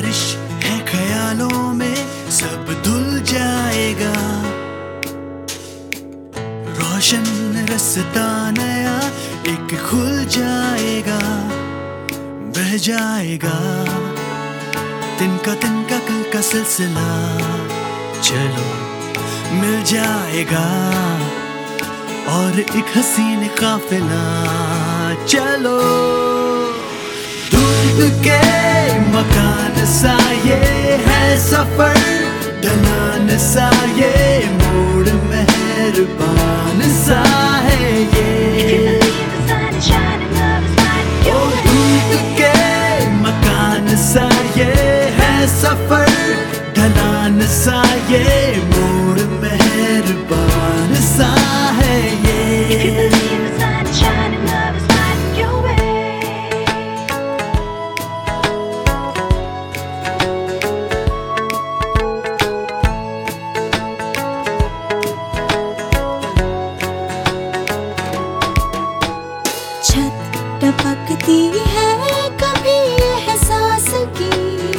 गर्दिश है ख्यालों में, सब धुल जाएगा। रोशन रास्ता नया एक खुल जाएगा, बह जाएगा तिनका तिनका कल का सिलसिला। चलो मिल जाएगा और एक हसीन काफिला। चलो धूप के मकान सा ये है सफर, ढलान सा ये मोड़ मेहरबान सा है ये। ओ धूप के मकान सा ये है सफर, ढलान सा ये मोड़ मेहरबान सा है ये। छत टपकती है कभी एहसास की,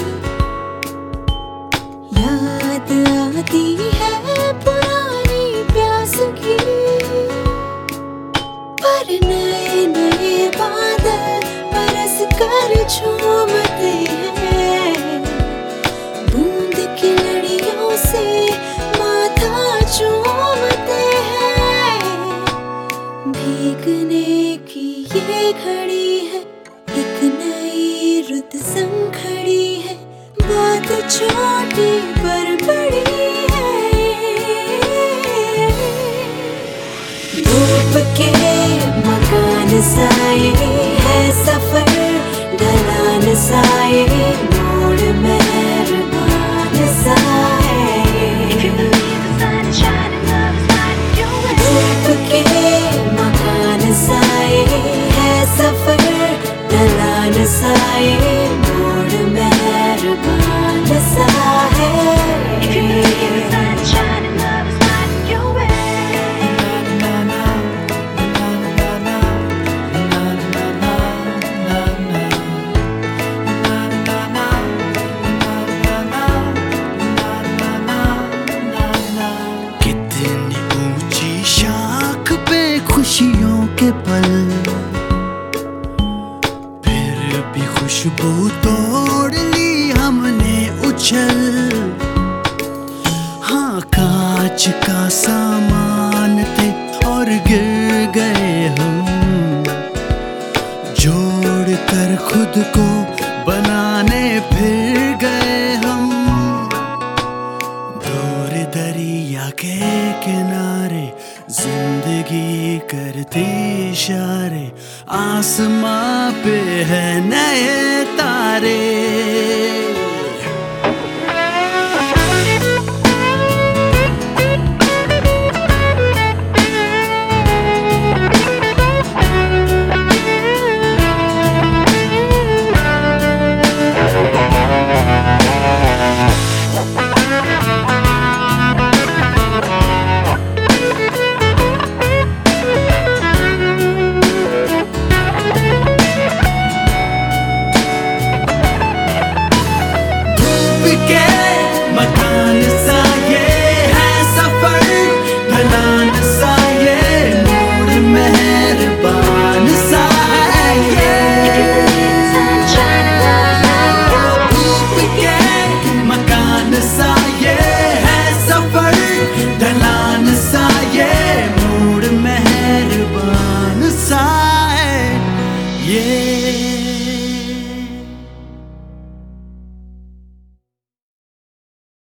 याद आती है पुरानी प्यास की। पर नए नए बादल बरस कर झूमते हैं, बूंद की लड़ियों से माथा चूमते हैं। भीगने की ये घड़ी है, एक नई रुत संग खड़ी है, बात छोटी पर बड़ी है। धूप के मकान सा ये है सफर, ढलान सा ये मोड़ मेहरबान सा है ये। धूप के मकान सा ये है सफर, ढलान सा ये मोड़ मेहरबान सा है ये। कितनी ऊंची शाख पे खुशियों के पल, फिर भी खुशबू तोड़ ली हमने उछल। हाँ कांच का सामान थे और गिर गए हम, जोड़ कर खुद को बनाने फिर गए हम। दूर दरिया के किनारे जिंदगी करती इशारे, आसमां पे है नए तारे। मकान सा ये